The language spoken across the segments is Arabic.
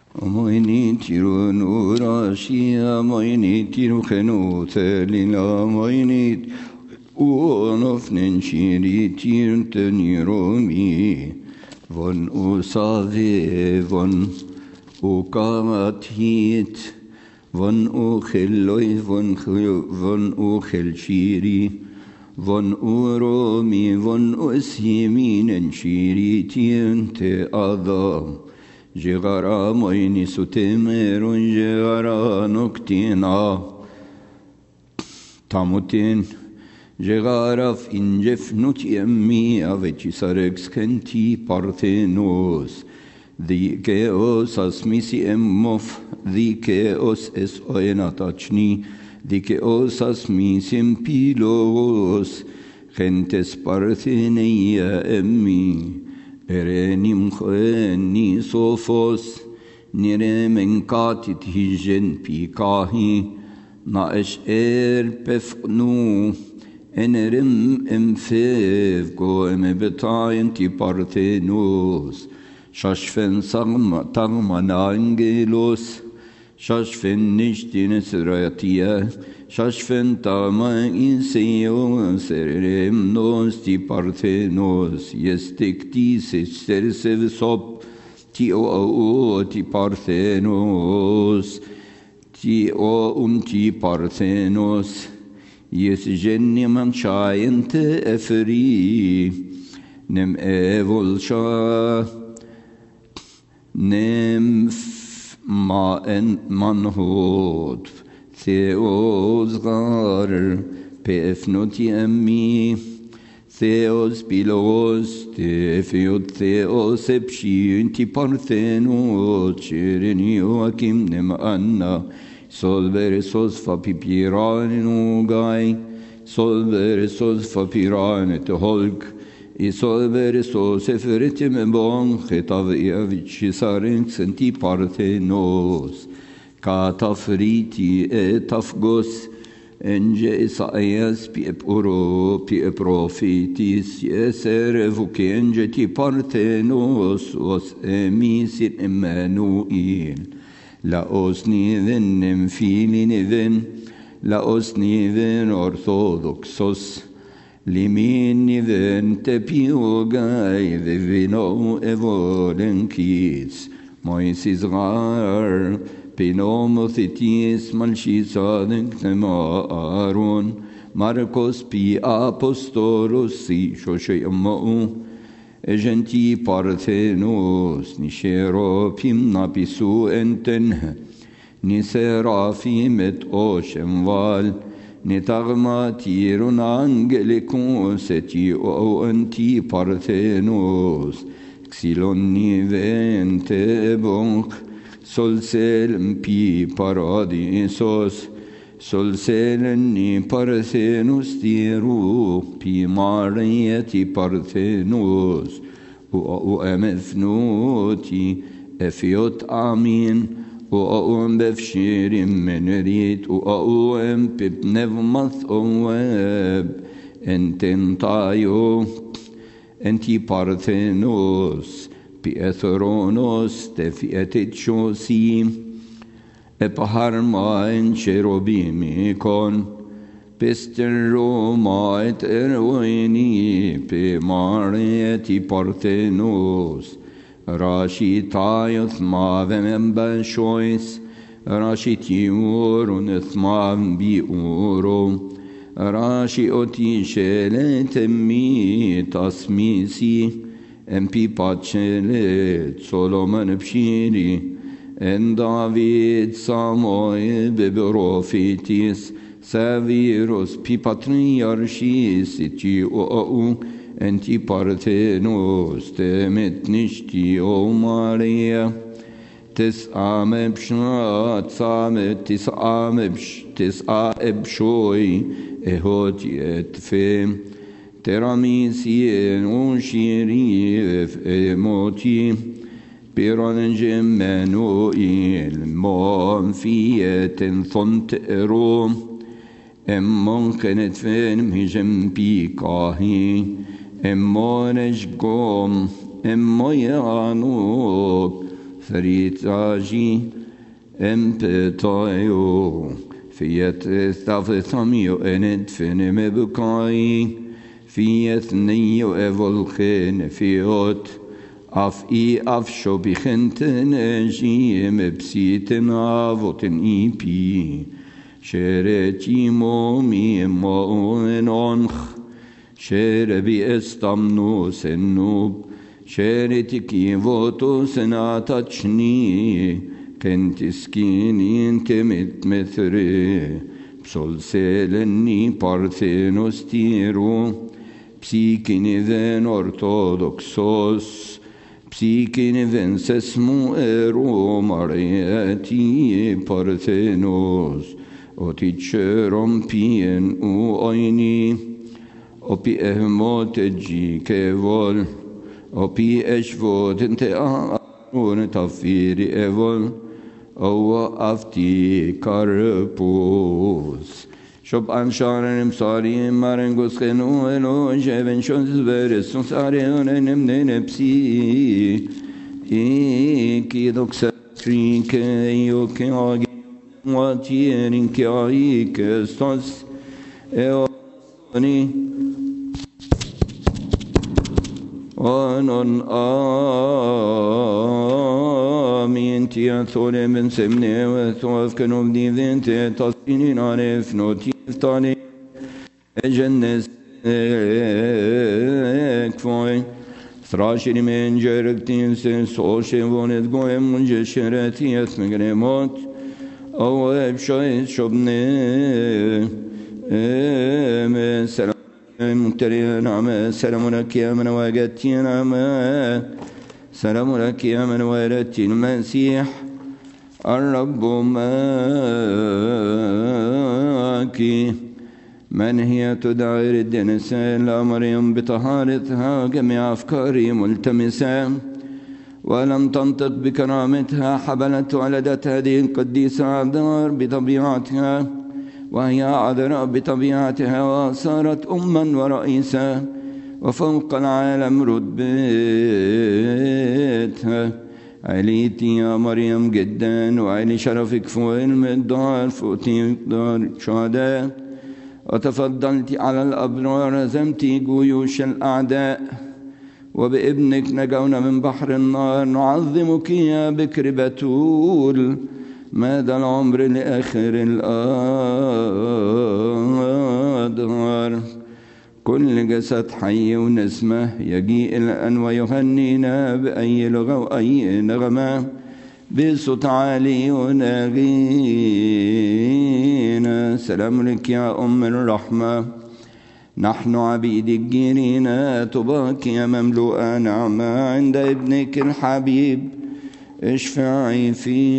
Moini tiru nurashia, moini tiru khenuthelila, moini uonofnen shiri tirnteniromi, von usave, von ukamathit, von ucheloi, von uchel shiri, von uromi, von ushiminen shiri tirnte adam. جغرا مويني ستمر جغرا نكتنا تاموتين جغرا في إنجف نوت يمي أفتي ساركس كنتي بارثينوس ذي كيوس أسميسي أموف ذي كيوس إس أينا تاتشني ذي كيوس أسميسي مبيلوس خنتس بارثينيا أمي Erenim kheni sofos niremen katit hijen pikahi naesh pefnu enerim emfev go emebetayen ti parthenos shashfen tagman angelos shashfen nishtines ratia shashfen tama inseo serem nos ti parthenos yestektis sersev sop ti o ti parthenos ti o ti parthenos yes genniman chayente efri nem evolsha nem ma en manhod Theos gar pefnot yemi Theos bilos tefiot Theos epshin ti partheno chirenio akim nem anna solver sos fa pipiran gai solver sos fa piran te holk isolver sos efretim bon khitav yavich sarin senti parthenos Katafriti etafgos enge Isaias pi profitis yeser evukenge ti parthenos os emisit Emmanuel la osniven emfiliniven la osniven orthodoxos liminiven tepiogai vivino evolenkis Moises gar Pinomothetis malchisaden Aaron Marcos pi apostolos si shoshemau Egenti parthenos nishero pim napisu enten ni serafim et oshemval ni tagma tirun angelicus et o anti parthenos xilon ni vente bonk Solsel pi paradisos, solselen ni parthenos tiru, pi marieti parthenos, u emefnoti, efiot amin, u befshirim menerit, u pipnevmath web, ententayo, enti parthenos, Piethronos tefiatit shosim epaharma en cherubimikon pisteroma et erwini pe marieti parthenos rashi tayoth mavem bashois rashi tiurun ethmav bi uro rashi oti sheletemi tasmisi Empi pacele Solomon pshiri en David Samoe beberofitis Saviros pi patriarchis iti o enti parthenos temet nishti o Maria tis ameb shnat samet tis aebshoi ehoti et fem Teramisi unshiri emoti piran Emmanuel mon fieten thont ero emmon kenet fen hijem pikahi emmon eshgom emmoyanuk ثريتاجي امبتايو فيت استافثاميو اند فينم بكاي فيت نيو ايفولخين فيوت اف اي اف شو بخنتن جيم بسيتن افوتن اي بي شرتي مومي مون انخ شربي استمنو سنوب شرتك يفوتو سناتشني كنت سكيني انت متمثري بسول سيلني بارثينوس تيرو بسيكيني ذن أرثوذكسوس بسيكيني ذن سسمو إيرو مرياتي بارثينوس وتيتشيرم بيين او أيني وبي أهموت جي كيفول وبي أشفوت انت أهمون تفيري إيفول او افتي كاربوس شوب انشارن مساري مارنغوس خنو الو جبن شونز برسون ساريون نمن بسي كي دوكس ترينك يوكي اغي واتيرين كي ايك ستوس اوني ونون آمين تياثور من سمني وثوف كنوب ديذين تصينين عارف نوتيف طالي جنس كفوي ثراشي من جرقتين سوشي ونت قوي من جشرتي اسمقني موت او ابشايت شبني سلام ممتلئ نعمة سلام لك يا من وجدتي نعمة سلام لك يا من ولدت المسيح الرب معك من هي تدعي الدنساء لا مريم بطهارتها جميع أفكاري ملتمسة ولم تنطق بكرامتها حبلت ولدت هذه القديسة عذراء بطبيعتها وهي عذراء بطبيعتها وصارت أما ورئيسا وفوق العالم رتبتها عليتي يا مريم جدا وعلي شرفك فوق المقدار فوقتي مقدار شهداء وتفضلت على الأبرار هزمتي جيوش الأعداء وبابنك نجونا من بحر النار نعظمك يا بكر بتول ماذا العمر لآخر الأدهار كل جسد حي ونسمة يجيء الآن ويهنينا بأي لغة وأي نغمة بصوت عالي ونغينا سلام لك يا أم الرحمة نحن عبيدك جيرينا طباك يا مملوءة نعمة عند ابنك الحبيب اشفعي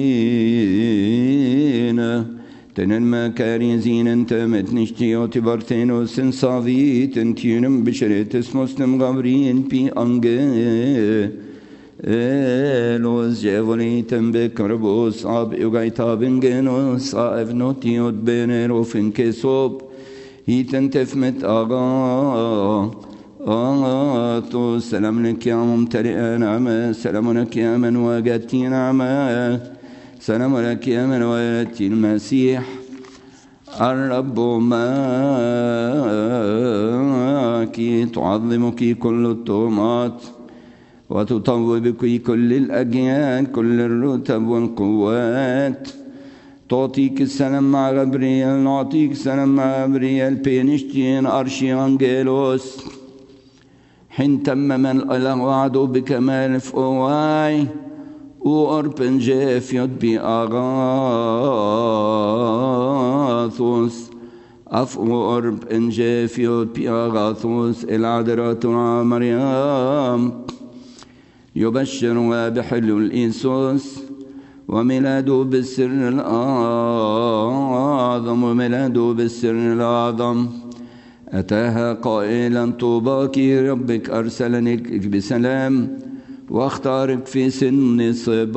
فينا تنما كاريزين انت متنشتي وتبرتين وسنصافيت انتينم بشريت اسمسلم غابرين بي انجي لوز جيفوليتن بكربوس عب يغايتا بنجنوس عف نوتيوت بينيرو فين صوب هيتن تفمت اغا تو سلام لك يا ممتلئ نعمة سلام لك يا من وجدت نعمة سلام لك يا من ولدت المسيح الرب معك تعظمك كل الطغمات وتطوبك كل الأجيال كل الرتب والقوات تعطيك السلام مع غبريل نعطيك السلام مع غبريل بينشتين أرشي أنجيلوس حين تمم الإله وعده بكمال فؤواي وأربن جافيت بأغاثوس أفو أرب إن جافيت بأغاثوس العذراء مريم يبشر بحلول إيسوس وميلاده بالسر الأعظم وميلاده بالسر الأعظم أتاها قائلا طوباك ربك أرسلني بسلام واختارك في سن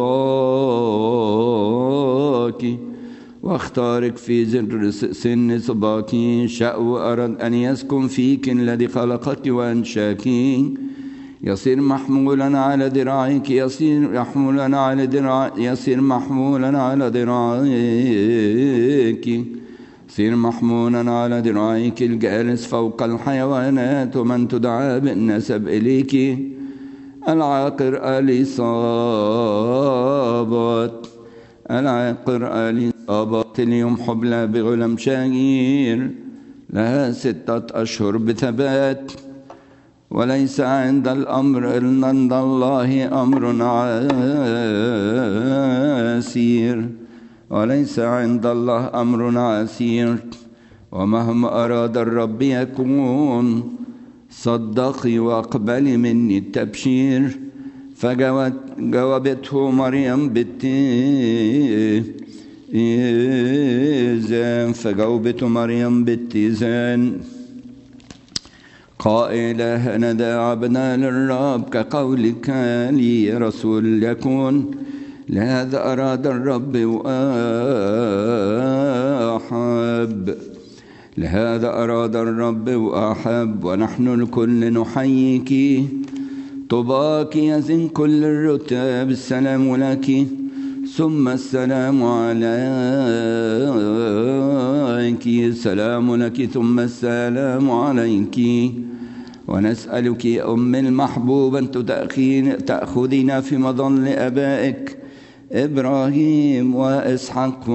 صباك واختارك في زر سن صباك شاء أرد أن يسكن فيك الذي خلقك وأنشاك يصير محمولا على ذراعك، يصير محمولا على ذراعك، يصير محمولا على ذراعك، يصير محمولا على ذراعك، الجالس فوق الحيوانات ومن تدعى بالنسب إليك، العاقر أليصابات، العاقر أليصابات، اليوم حبلى بغلم شاغير، لها 6 أشهر بثبات، وليس عند الأمر إلا عند الله أمر عسير، وليس عند الله أمر عسير، ومهما أراد الرب يكون. صدقي واقبلي مني التبشير. فجاوبته مريم بالتيزان، فجاوبته مريم بالتيزان قائلة: هنذا عبنا للرب كقولك لي رسول يكون. لهذا أراد الرب وأحب، لهذا أراد الرب وأحب، ونحن الكل نحييك. طباك يزن كل الرتاب، السلام لك ثم السلام عليك، السلام لك ثم السلام عليك. ونسألك يا أم المحبوب أن تأخذنا في مظل أبائك إبراهيم وإسحاق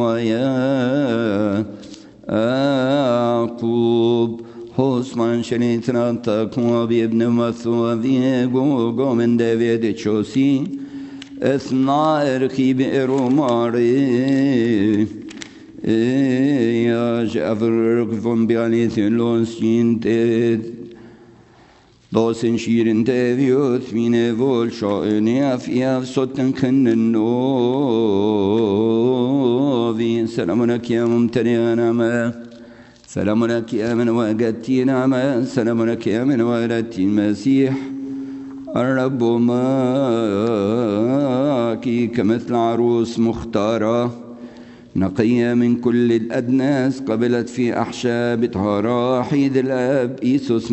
ويعقوب. Hosman şenitran takma bir ibn Masudi go men David çosi esna erki bir romari ya Jafar von bianetin lonsin te dosen şirin te viot mine vol şaini afia sotten kennen no vi selamun akim mumtariana ma سلام لك يا من وجدتي نعمة، سلام لك يا من ولدتي المسيح. الرب معك كمثل عروس مختارة نقية من كل الأدناس، قبلت في أحشاب طهارة حيد الآب إيسوس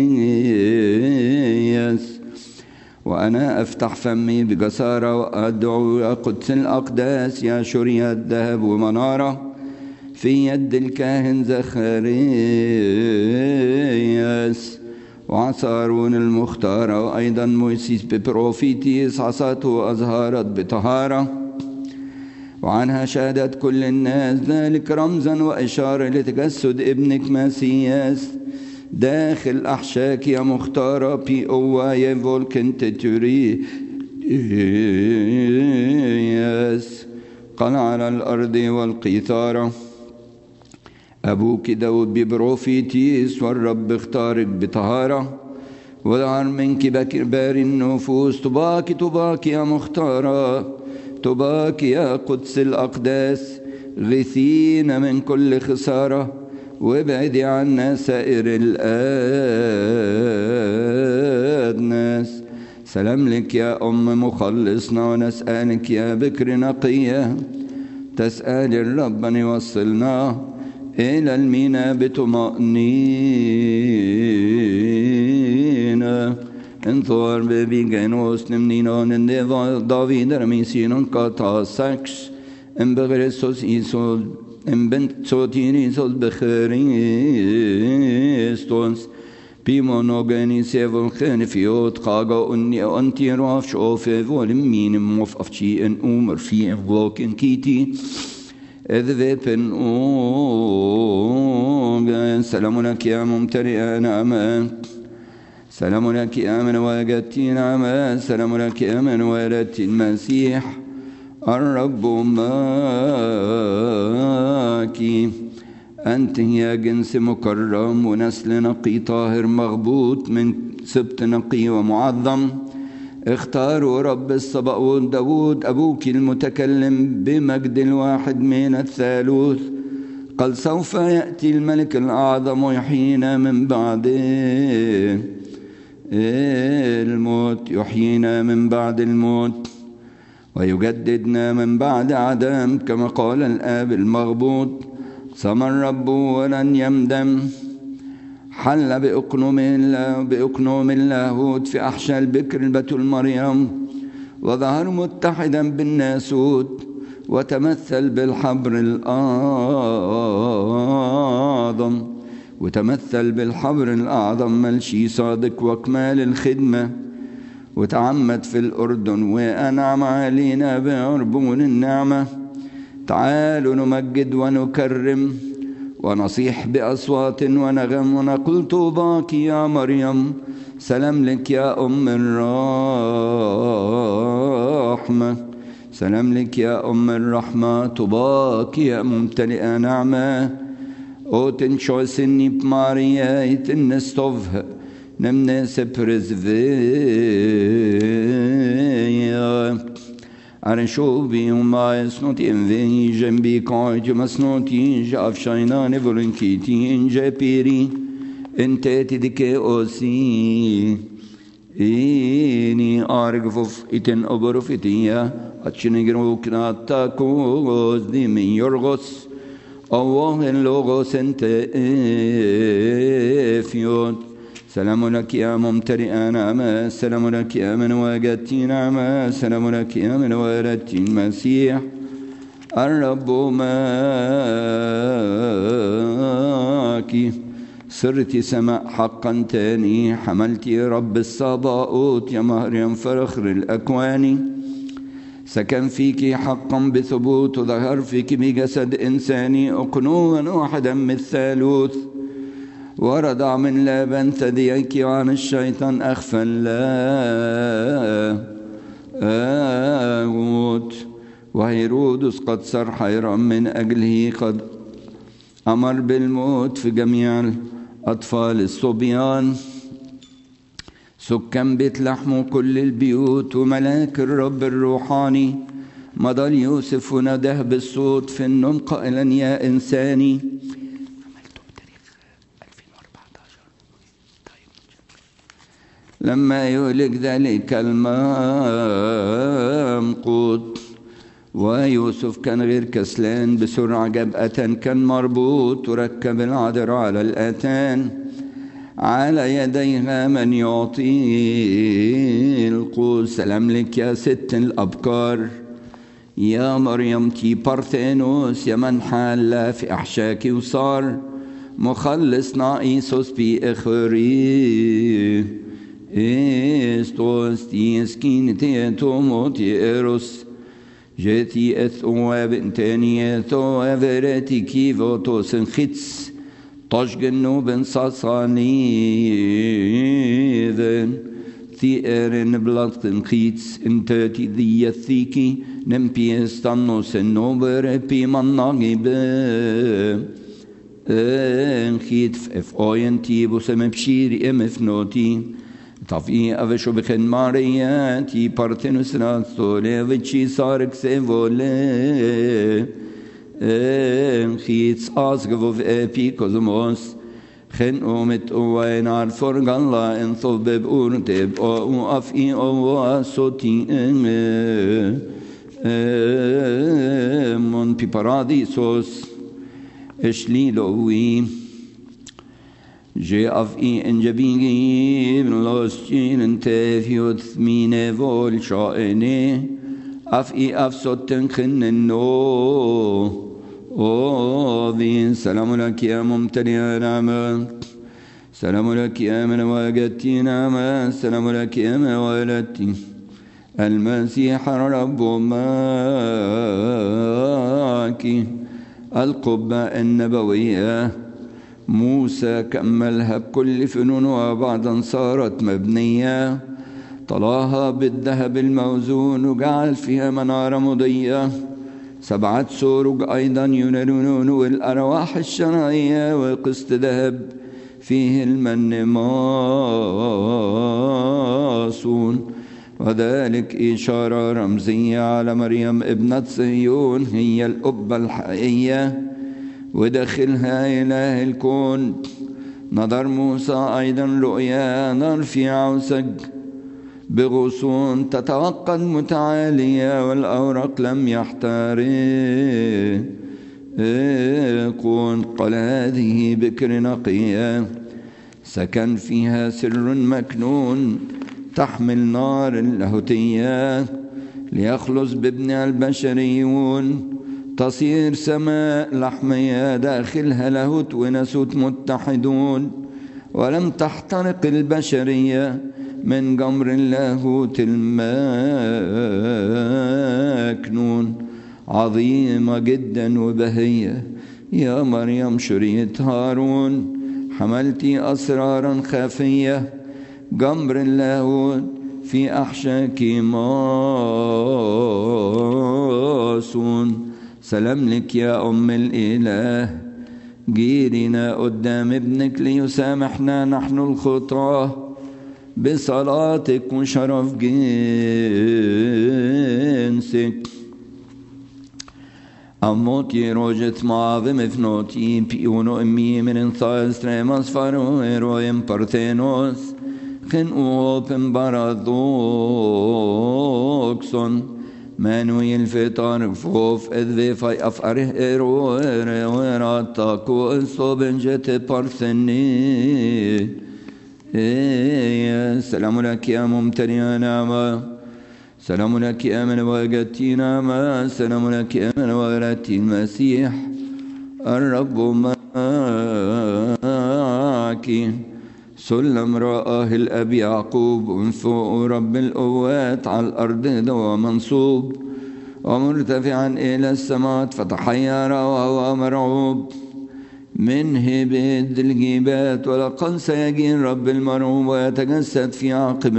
مسيس. وأنا أفتح فمي بجسارة وأدعو يا قدس الأقداس، يا شرية الذهب ومنارة في يد الكاهن زخرياس وعصارون المختارة، وأيضا موسيس ببروفيتيس عصاته أزهرت بطهارة، وعنها شهدت كل الناس. ذلك رمزا وإشارة لتجسد ابنك مسياس داخل أحشاك يا مختارة بي أواي فولكنت تورياس. قال على الأرض والقيثارة أبوك داود ببروفيتيس، والرب اختارك بطهارة ودعر منك بكبار النفوس. طباك طباك يا مختارة، طباك يا قدس الأقداس، غثينا من كل خسارة وابعدي عنا سائر الأدناس. سلام لك يا أم مخلصنا، ونسألك يا بكر نقية، تسأل الرب أن يوصلنا إلى الميناء بطمأنينة. انظر ببيجانوس نمنينون اندفاع داويد رميسينون قطع سكس ان بغرسوس إيسول ان بنت صوتين إيسول بخريستونس بيمونوغاني سيفون خنفيوت قاقا أني أنتي راف شوفي ولمين مفأفتي ان أمر في انغلوكن كيتي اذبن أوغان. سلام لك يا ممتلئ نعمة، سلام لك يا من وجدتي نعمة، سلام لك يا من ولدت المسيح. الرب معك، أنت يا جنس مكرم ونسل نقي طاهر مغبوط من سبط نقي ومعظم. اختاروا رب الصباؤوت داود أبوك المتكلم بمجد الواحد من الثالوث. قال سوف يأتي الملك الأعظم ويحيينا من بعد الموت، يحيينا من بعد الموت ويجددنا من بعد عدم، كما قال الآب المغبوط. سمى الرب ولن يمدم، حل بأقنوم اللاهوت في أحشاء البكر البتول مريم، وظهر متحدا بالناسوت، وتمثل بالحبر الأعظم ملشي صادق وكمال الخدمة، وتعمد في الأردن وأنعم علينا بعربون النعمة. تعالوا نمجد ونكرم ونصيح بأصوات ونغم ونقول طوباك يا مريم، سلام لك يا أم الرحمة، سلام لك يا أم الرحمة، طوباك يا ممتلئة نعمة. O ten choisinni Maria it in stov nemne se prezveja Arshovi umas not in vision be called you must not inj of shina nevolinkiti inje piri inteti dike osi ini argvof iten oborofitiya achinigro knata kos di min yorgos الله اللغوس انت افيوت. سلام لك يا ممتلئ نعمة، سلام لك يا من وجدت نعمة، سلام لك يا من ولدت المسيح. الرب معك، صرت سماء حقا تاني، حملت رب الصباؤوت يا مريم فخر الأكوان. سكن فيك حقا بثبوت، وظهر فيك بجسد إنساني، أقنوا واحدا من الثالوث، ورضع من لبن ثدييك عن الشيطان أخفى لاهوت. وهيرودس قد صار حيرا من أجله، قد أمر بالموت في جميع الأطفال الصبيان. سكان بيت لحم كل البيوت، وملاك الرب الروحاني مضى ليوسف وناداه بالصوت في النوم قائلا يا إنساني. عملته بتاريخ 2014. طيب. لما يهلك ذلك الممقوت، ويوسف كان غير كسلان، بسرعة جاب أتان كان مربوط، وركب العذراء على الأتان، على يديها من يعطي القوس. سلام لك يا ست الأبكار، يا مريم تي بارثينوس، يا من حال في أحشاك وصار مخلص ناقيسوس بي إخري إستوس تي سكين تي تومو تي إيروس جيتي أثوى بنتاني أثوى فراتي كيفو توسن خيتس طشجنو بن صاصانيذن ثيرن بلطن خيتس انتاتي ذي الثيكي نمبي استنو سنو بربي من ناقب خيت في اوين تيبو سمبشيري امفنوتي طفي افشو بخن مارياتي بارتنوس راتسولي وچي سارك سيفولي خيتس أصغف إبيكوزموس خن أومت أوين عرفرق الله إن صبب أورتب أو أفئي أو صوتي من بي باراديسوس إشليلوي جي أفئي إنجبيني من لوسجين انتفيوت ثمينة فول شائني أفئي أفسوتن خن النو أوذين. سلام لك يا ممتلئ نعمة، سلام لك يا من وجدت نعمة، سلام لك يا من ولدت المسيح الرب معك. القبة النبوية موسى كملها بكل فنون، وبعدا صارت مبنية، طلاها بالذهب الموزون، وجعل فيها منارة مضية، 7 سروج أيضا ينيرون، والأرواح الشرعية، وقسط ذهب فيه المن ماصون. وذلك إشارة رمزية على مريم ابنة صهيون، هي الأبة الحقيقية وداخلها إله الكون. نظر موسى أيضا رؤيا نار في عوسج بغصون تتوقد متعالية، والأوراق لم يحترقون. قال هذه بكر نقية سكن فيها سر مكنون تحمل نار اللاهوتية ليخلص بابنها البشريون تصير سماء لحمية داخلها لاهوت وناسوت متحدون ولم تحترق البشرية من جمر اللاهوت المكنون عظيمة جدا وبهية يا مريم شرية هارون حملتي أسرارا خفية جمر اللاهوت في أحشاك ماسون سلام لك يا أم الإله جيرنا قدام ابنك ليسامحنا نحن الخطاة بصلاتك وشرف جنسك أموتي روجت معظم افنوتي بيونو أمي من انثاز تريماس فارو إيرويم بارثينوس خن أوبن بارادوكسون مانوي الفطار فوف اذ في افاره ايرو وراتاكو الصوبن جت بارثني سلام لك يا ممتنع نعمة سلام لك يا من وجدتي نعمة سلام لك يا من وجدتي المسيح الرب معك سلم رآه الأب يعقوب من فوق رب القوات على الأرض دوا منصوب ومرتفعا إلى السماوات فتحير وهو مرعوب من هبد الجبات ولقد سيجي الرب المرعوب ويتجسد في عقب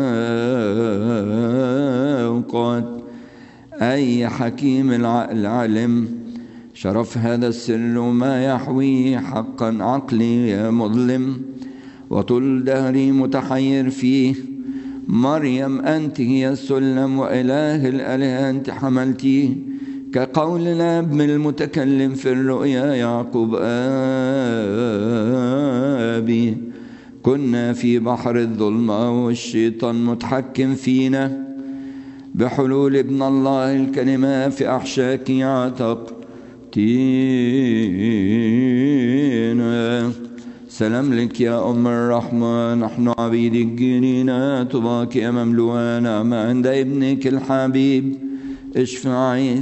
الأوقات أي حكيم العقل علم شرف هذا السر وما يحويه حقا عقلي يا مظلم وطول دهري متحير فيه مريم أنت هي السلم وإله الآلهة أنت حملتيه كقول الأب من المتكلم في الرؤيا يعقوب أبي كنا في بحر الظلمة والشيطان متحكم فينا بحلول ابن الله الكلمة في أحشاك عتق تينا سلام لك يا أم الرحمة نحن عبيدك جنينا طباك يا مملوءة نعمة عند ابنك الحبيب اشفعي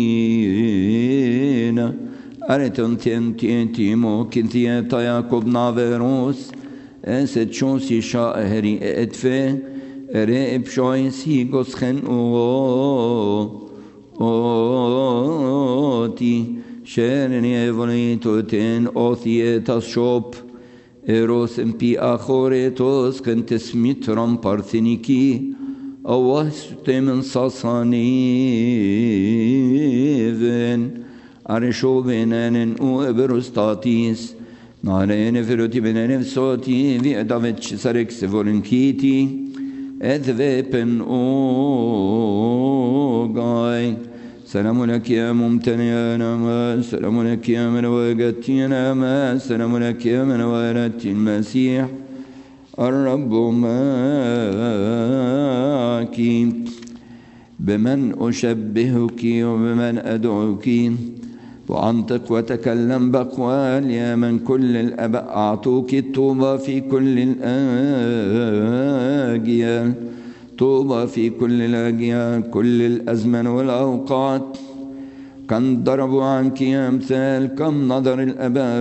فينا أريتن تنتي موكن تيتا يعقوب نافيروس أسد شوسي شاهري اتفه رئب شويس هيغوس خن أوتي شيرني ايفونيتو تن أوثيتا شوب إيروس امبي أخوريتوس كنت سميترم بارثينيكي أوهستي من صاصانيفن أرشو بينان وإبروستاتيس نارين فروتي بينان فسوتي في أدافيتش ساركس فورنكيتي أذفيبن أوغاي سلام لك يا ممتنع نعمة سلام لك يا من وجدتي نعمة سلام لك يا من ولدت المسيح الرب معك بمن أشبهك وبمن أدعوك وأنطق وتكلم بأقوال يا من كل الآباء أعطوك الطوبى في كل الأجيال طوبى في كل الأجيال كل الأزمن والأوقات كم ضربوا عنك يا أمثال كم نظر الآباء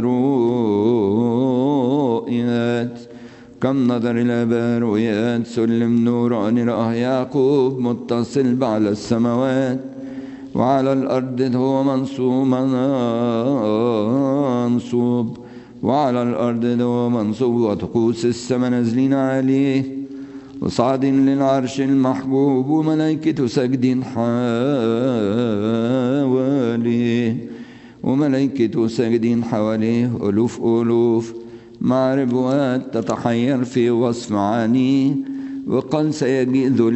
رؤيات كم نظر الآباء رؤيات سلم نوراني رأى يعقوب متصل بعلى السماوات وعلى الأرض هو منصوب وعلى الأرض هو منصوب وطقوس السماء نازلين عليه وصعد للعرش المحبوب وملائكته ساجدين حواليه وملائكته ساجدين حواليه ألوف مع ربوات تتحير في وصف معانيه وقال سيجيء ذو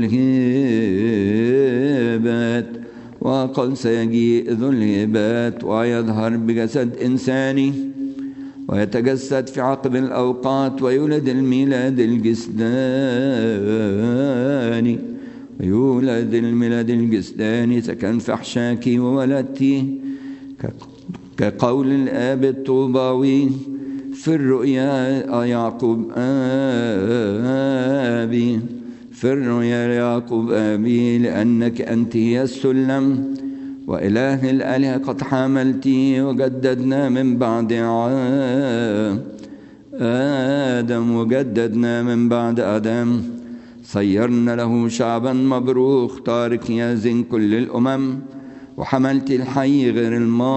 الهبات وقال سيجيء ذو الهبات ويظهر بجسد إنساني ويتجسد في عقب الأوقات ويولد الميلاد الجسداني ويولد الميلاد الجسداني سكن في أحشاكي وولدتي كقول الآب الطوباوي في الرؤيا يعقوب آبي في الرؤيا يعقوب آبي لأنك أنت هي السلم وإله الآلهة قد حملتي وجددنا من بعد آدم وجددنا من بعد آدم صيرنا له شعبا مبروك تارك يزن كل الأمم وحملت الحي غير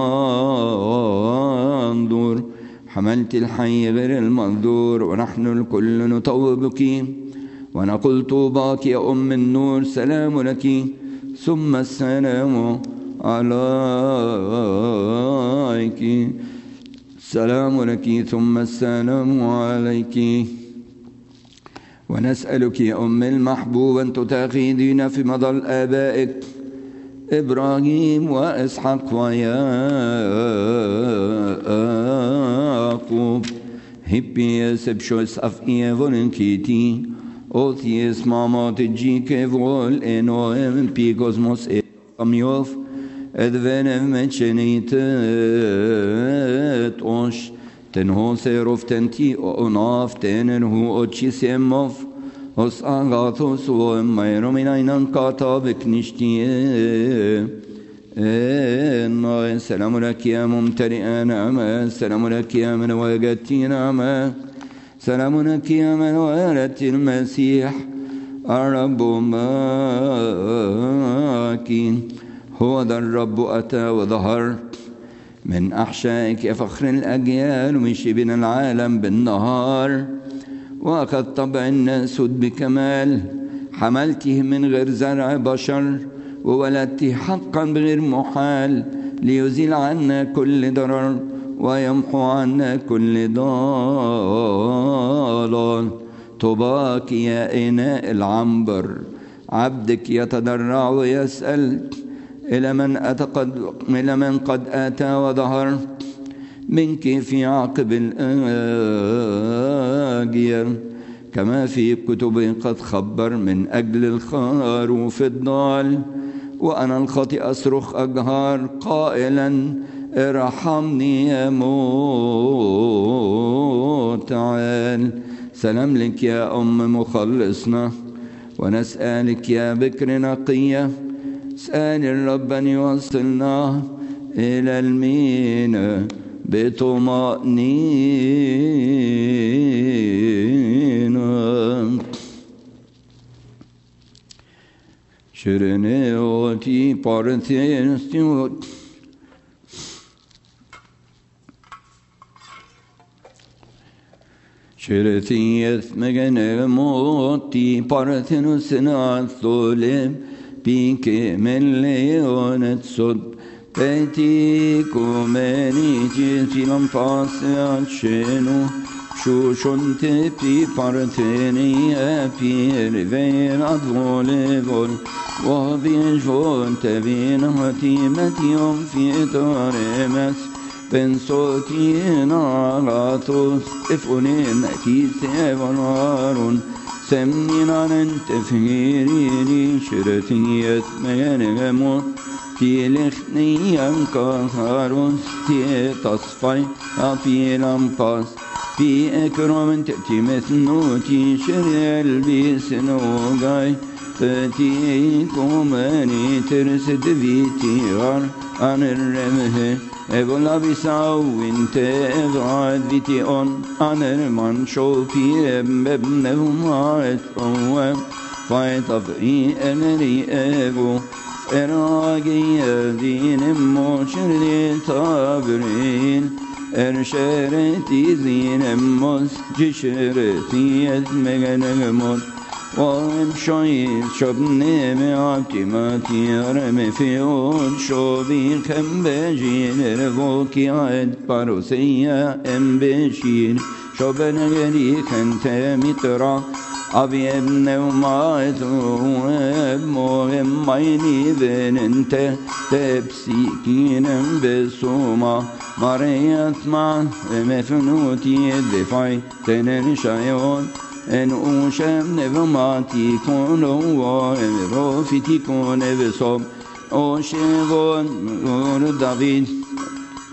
المنظور حملت الحي غير المنظور ونحن الكل نطوبك ونقول طوباك يا أم النور سلام لك ثم السلام عليك سلام لك ثم السلام عليك ونسألك يا أم المحبوب أن تتاخذين في مظل آبائك إبراهيم وإسحاق ويعقوب هبيس بشوس أفئي فولنكيتي أوثيس مامات جيك فول إنوهم بيكوزموس أميوف أذفنم متشنيتت أوش تنهو سيروف تنتي أوناف تنرهو أوتشي سيموف Os agathos o mairo minainan katabik nishtiye selamu leki ya mumtari'an ama selamu leki ya men وجدتي نعمة سلام لك يا من ولدت المسيح الرب معك هو ذا الرب أتى وظهر من أحشائك يا فخر الأجيال ومشي بنا العالم بالنهار وأخذ طبع الناسود بكمال حملته من غير زرع بشر وولدته حقا بغير محال ليزيل عنا كل ضرر ويمحو عنا كل ضلال طوباك يا إناء العنبر عبدك يتضرع ويسأل إلى من قد آتى وظهر منك في عقب الآجير كما في كتب قد خبر من أجل الخروف الضال وأنا الخطئ أصرخ أجهار قائلا ارحمني يا متعال سلام لك يا أم مخلصنا ونسألك يا بكر نقية اسأل الرب أن يوصلنا إلى المينا بطمأنينة شرنيوتي بارثينستيوت شرثيث مجنى موتي بارثينوسنا ثولم بيك من ليونة صد بيتي كومني جيتي لنفاسي شنو شو شنت بي بارتيني أبي رفين أدولي بول وبين جون تبين هتيمتي يوم في دارمس بين صوتي ناراتوس افونين كيسي ونارون سمنين عن تفهيريني شرتيت مغنغمون في لخني أنكاروس تي تصفي أبي لامباس في أكرم تأتي مثنوتي شريل بيسنوغاي فتي كوماني ترسد فيتي غار عن الرمه أبولا بيساوين تغاد فيتي أون عن المنشو في ابنهم عاد أوام فايت أفعي أمري أبو إراجي دين موشر تابرين إرشارتي زين موس جشرتي أزمغنغمون وامشي شبني معبتي ماتي رمي في عود شوبي كم بجين ربوكي عد باروسيا ام بشين شبن غريك انت مترا أبي ابن ومايتو مهم مايني بن انت تبسيكين بسوما مريت مع مفنوتي الدفاع تنرشايون ان اوشم نفماتي كونو وروفتي كون بصوم اوشيغون دافيد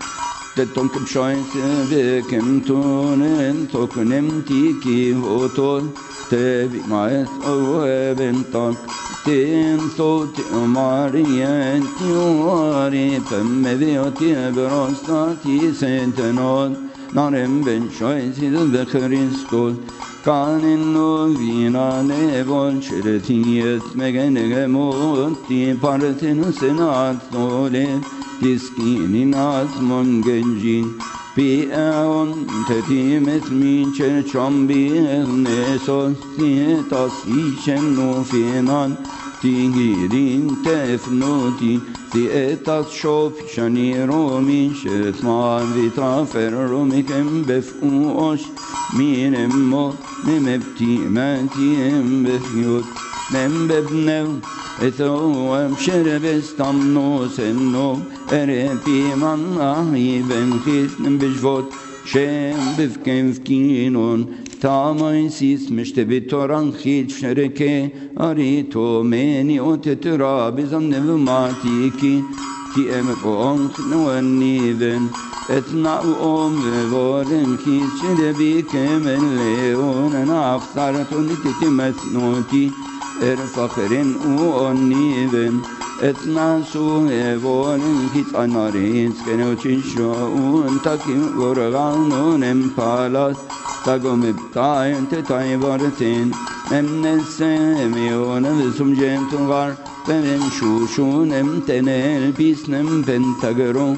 تتونك بشايس بكم تونن تكنم تيكي هوتول تبي معث وبنتك تين صوت ماريان تيواري فم بيوتي براستاتي سنتنون نارم بن شايس بخريستول كان إنه فينا نبون شرتيت مجنة موتي بارتن سنات طولي تسكين عزم جنجين بيئون تتيمت من شرشم بيغنسوس تيتاسيشن نوفينان تيجيرين تفنوتي تيتاس شوف شاني رومي شتمان فيتافر رومي كم بفقوش مين امو نمبتي ماتيم بفيوت نمببنو ثوام شربستانو سنو اربي من اهي بنخيث نمبجفوت شام بفكين فكينون تاماي سيس مشتبي توران خيد شركي اريتو ميني اوتترا بزن نفماتيكي كي امك وانخ نوانيبن اتنا وورن خيد شربي كمن ليون نافصارتو نتتي مسنوتي فخرين وانيبن اتنا سوهبون كيت اناريس كنو تششون تاكي ورغانون امبالاس تاقو مبتاين تتاي بارتين من الساميون بسم جيمتو غار فمن شوشون امتنال بيسنم بنتاقرو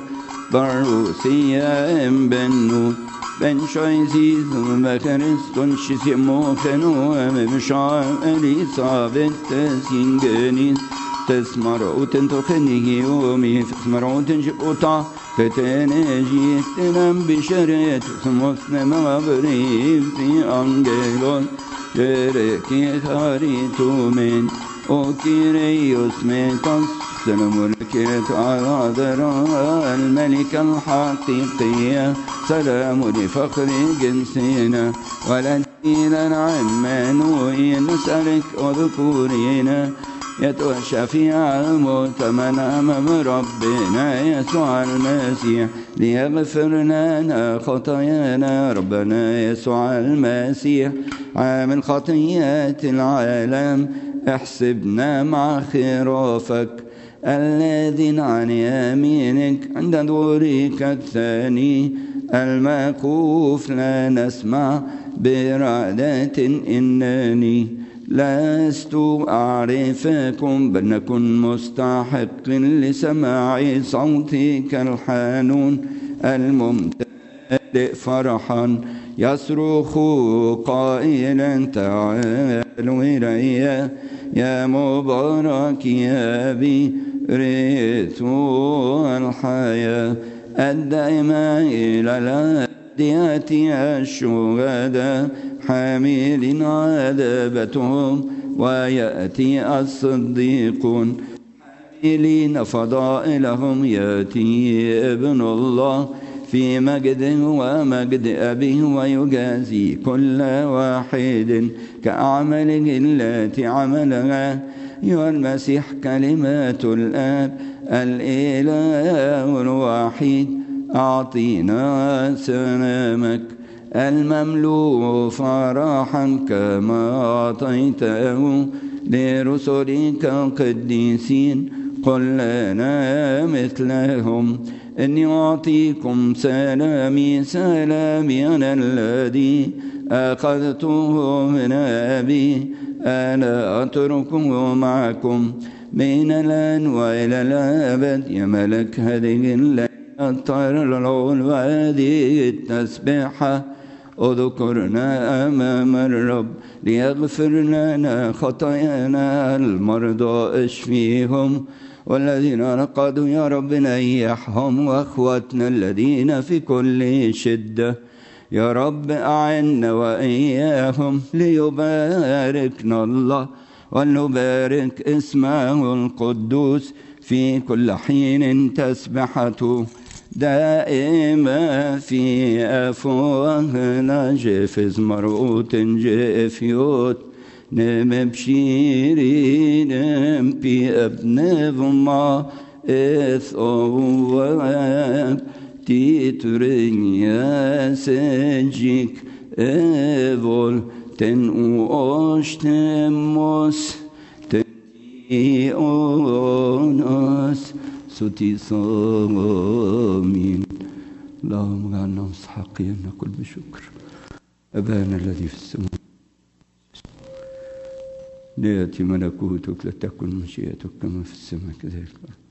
باروسيا امبنو بن شايزيز بكريستون شيسي موخنو امشا اليسابت تسينجنيز تسمرو تنتخنيه يومي تسمرو تنجبوتا تتنجي تنم بشريت سموثن مغبريب في انجلون جركي خاريتو من اوكيريوس ميتاس سلام لك على ذرى الملك الحقيقية سلام لفخر جنسنا ولدينا عمانوين نسألك وذكورنا يتوشى في المؤتمن أمام ربنا يسوع المسيح ليغفر لنا خطايانا ربنا يسوع المسيح عامل خطيات العالم احسبنا مع خرافك الذين عن يمينك عند دورك الثاني المكوف لا نسمع برعدة إنني لست أعرفكم بل نكن مستحق لسماع صوتك الحانون الممتلئ فرحا يصرخ قائلا تعالوا إلي يا مبارك يا أبي ريثوا الحياة الدائمة إلى الأبدية الشهداء حاملين عذابتهم ويأتي الصديقون حاملين فضائلهم يأتي ابن الله في مجد ومجد أبيه ويجازي كل واحد كأعماله التي عملها أيها المسيح كلمات الآب الإله الوحيد أعطينا سلامك المملوء فرحا كما أعطيته لرسلك القديسين قل لنا مثلهم إني أعطيكم سلامي سلامي أنا الذي أخذته من أبي أنا أتركه معكم من الآن وإلى الأبد يا ملك هذه الليلة الطرل وهذه التسبيحة اذكرنا أمام الرب ليغفر لنا خطايانا المرضى اشفيهم والذين رقدوا يا رب نيحهم وأخوتنا الذين في كل شدة يا رب أعنا وإياهم ليباركنا الله ولنبارك اسمه القدوس في كل حين تسبحته دائما في أفواهنا جفز مرؤوت جفيوت نمبشيرين بأبناب ما إثواب تيترينيا سجيك ايفول تن اوشتموس تنتي اوناس سوتي صامين. اللهم اجعلنا مستحقين نقول بشكر. أبانا الذي في السماء ليأتي ملكوتك، لتكن مشيئتك كما في السماء كذلك.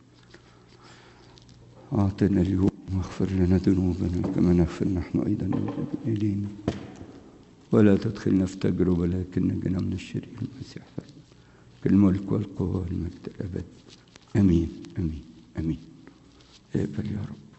أعطنا اليوم واغفر لنا ذنوبنا كما نغفر نحن أيضا للمذنبين، ولا تدخلنا في تجربة لكن نجنا من الشرير المسيح الملك والقوة والمجد الأبد. آمين آمين آمين. اقبل يا رب.